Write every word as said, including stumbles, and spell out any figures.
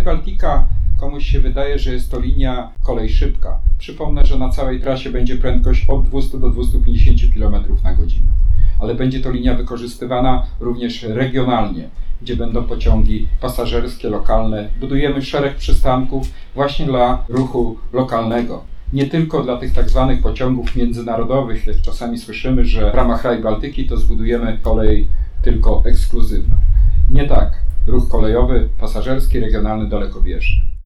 Baltica komuś się wydaje, że jest to linia kolej szybka. Przypomnę, że na całej trasie będzie prędkość od dwustu do dwustu pięćdziesięciu kilometrów na godzinę. Ale będzie to linia wykorzystywana również regionalnie, gdzie będą pociągi pasażerskie, lokalne. Budujemy szereg przystanków właśnie dla ruchu lokalnego. Nie tylko dla tych tak zwanych pociągów międzynarodowych, jak czasami słyszymy, że w ramach Rail Baltiki to zbudujemy kolej tylko ekskluzywną. Nie tak. Ruch kolejowy, pasażerski, regionalny, dalekobieżny.